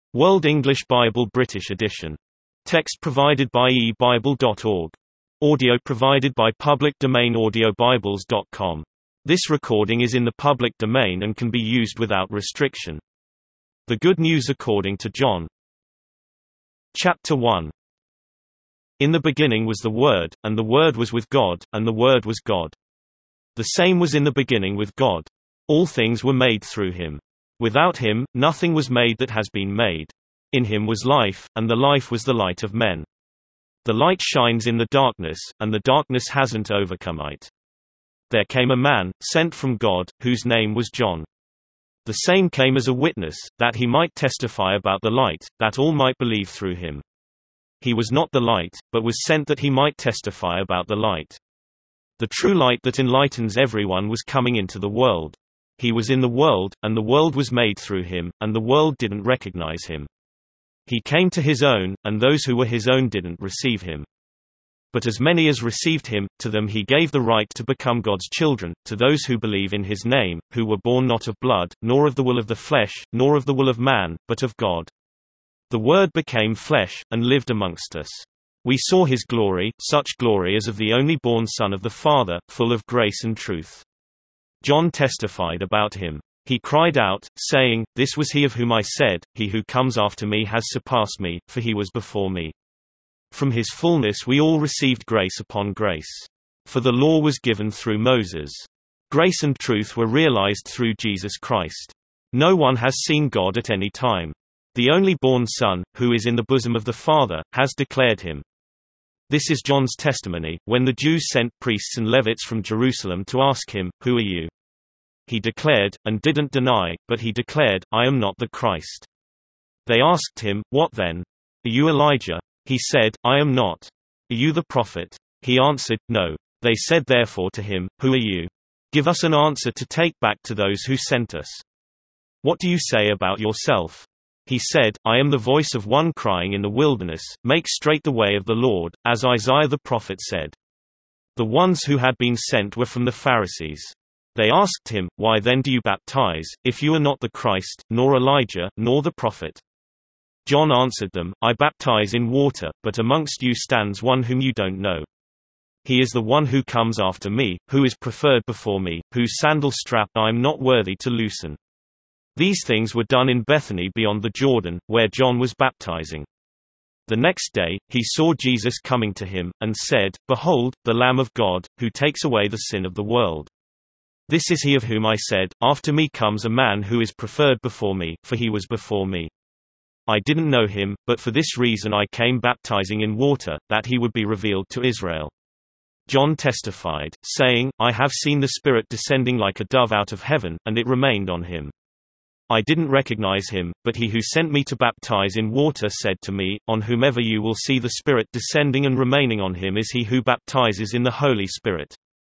World English Bible British edition. Text provided by eBible.org. Audio provided by public domain audiobibles.com. This recording is in the public domain and can be used without restriction. The Good News according to John. Chapter 1. In the beginning was the Word, and the Word was with God, and the Word was God. The same was in the beginning with God. All things were made through him. Without him, nothing was made that has been made. In him was life, and the life was the light of men. The light shines in the darkness, and the darkness hasn't overcome it. There came a man, sent from God, whose name was John. The same came as a witness, that he might testify about the light, that all might believe through him. He was not the light, but was sent that he might testify about the light. The true light that enlightens everyone was coming into the world. He was in the world, and the world was made through him, and the world didn't recognize him. He came to his own, and those who were his own didn't receive him. But as many as received him, to them he gave the right to become God's children, to those who believe in his name, who were born not of blood, nor of the will of the flesh, nor of the will of man, but of God. The Word became flesh, and lived amongst us. We saw his glory, such glory as of the only born Son of the Father, full of grace and truth. John testified about him. He cried out, saying, "This was he of whom I said, he who comes after me has surpassed me, for he was before me." From his fullness we all received grace upon grace. For the law was given through Moses. Grace and truth were realized through Jesus Christ. No one has seen God at any time. The only born Son, who is in the bosom of the Father, has declared him. This is John's testimony, when the Jews sent priests and Levites from Jerusalem to ask him, "Who are you?" He declared, and didn't deny, but he declared, "I am not the Christ." They asked him, "What then? Are you Elijah?" He said, "I am not." "Are you the prophet?" He answered, "No." They said therefore to him, "Who are you? Give us an answer to take back to those who sent us. What do you say about yourself?" He said, "I am the voice of one crying in the wilderness, make straight the way of the Lord, as Isaiah the prophet said." The ones who had been sent were from the Pharisees. They asked him, "Why then do you baptize, if you are not the Christ, nor Elijah, nor the prophet?" John answered them, "I baptize in water, but amongst you stands one whom you don't know. He is the one who comes after me, who is preferred before me, whose sandal strap I am not worthy to loosen." These things were done in Bethany beyond the Jordan, where John was baptizing. The next day, he saw Jesus coming to him, and said, "Behold, the Lamb of God, who takes away the sin of the world. This is he of whom I said, after me comes a man who is preferred before me, for he was before me. I didn't know him, but for this reason I came baptizing in water, that he would be revealed to Israel." John testified, saying, "I have seen the Spirit descending like a dove out of heaven, and it remained on him. I didn't recognize him, but he who sent me to baptize in water said to me, on whomever you will see the Spirit descending and remaining on him is he who baptizes in the Holy Spirit.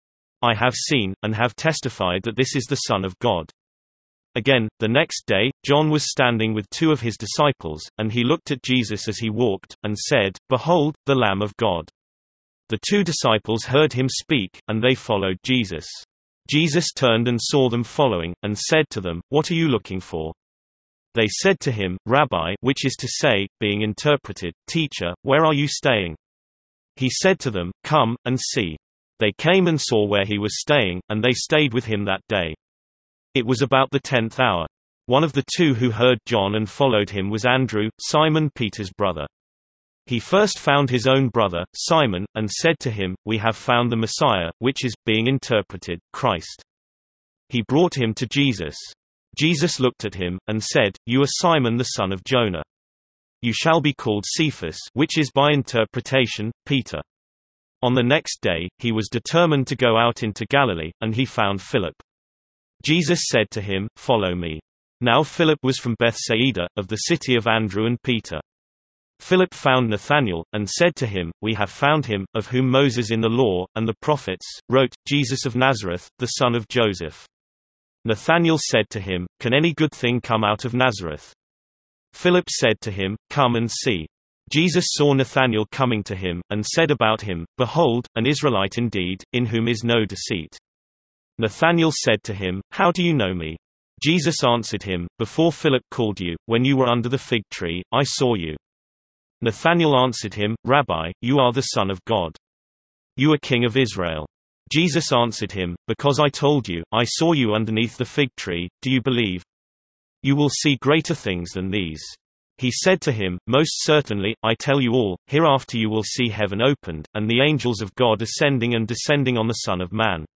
I have seen, and have testified that this is the Son of God." Again, the next day, John was standing with two of his disciples, and he looked at Jesus as he walked, and said, "Behold, the Lamb of God." The two disciples heard him speak, and they followed Jesus. Jesus turned and saw them following, and said to them, "What are you looking for?" They said to him, "Rabbi," which is to say, being interpreted, "Teacher, where are you staying?" He said to them, "Come, and see." They came and saw where he was staying, and they stayed with him that day. It was about the 10th hour. One of the two who heard John and followed him was Andrew, Simon Peter's brother. He first found his own brother, Simon, and said to him, "We have found the Messiah," which is, being interpreted, Christ. He brought him to Jesus. Jesus looked at him, and said, "You are Simon the son of Jonah. You shall be called Cephas, which is by interpretation, Peter." On the next day, he was determined to go out into Galilee, and he found Philip. Jesus said to him, "Follow me." Now Philip was from Bethsaida, of the city of Andrew and Peter. Philip found Nathanael, and said to him, "We have found him, of whom Moses in the law, and the prophets, wrote, Jesus of Nazareth, the son of Joseph." Nathanael said to him, "Can any good thing come out of Nazareth?" Philip said to him, "Come and see." Jesus saw Nathanael coming to him, and said about him, "Behold, an Israelite indeed, in whom is no deceit." Nathanael said to him, "How do you know me?" Jesus answered him, "Before Philip called you, when you were under the fig tree, I saw you." Nathanael answered him, "Rabbi, you are the Son of God. You are King of Israel." Jesus answered him, "Because I told you, I saw you underneath the fig tree, do you believe? You will see greater things than these." He said to him, "Most certainly, I tell you all, hereafter you will see heaven opened, and the angels of God ascending and descending on the Son of Man."